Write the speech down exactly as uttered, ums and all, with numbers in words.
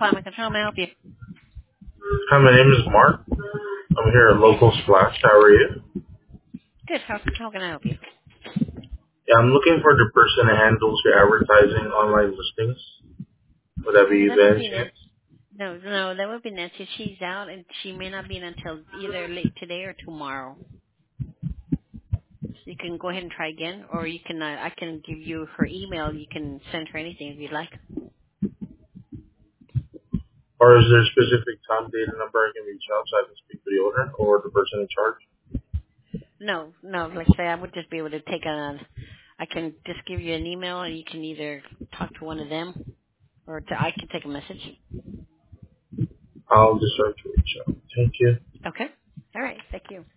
Climate Control. May I help you? Hi, my name is Mark. I'm here at Local Splash. How are you? Good. How, how can I help you? Yeah, I'm looking for the person that handles your advertising online listings. Would that be Mm, you, that would Ben be Nancy. Chance? No, no, that would be Nancy. She's out, and she may not be in until either late today or tomorrow. So you can go ahead and try again, or you can. Uh, I can give you her email. You can send her anything if you'd like. Or is there a specific time, date, and number I can reach out so I can speak to the owner or the person in charge? No, no. Like I say, I would just be able to take a. I can just give you an email, and you can either talk to one of them, or to, I can take a message. I'll deserve to reach out. Thank you. Okay. All right. Thank you.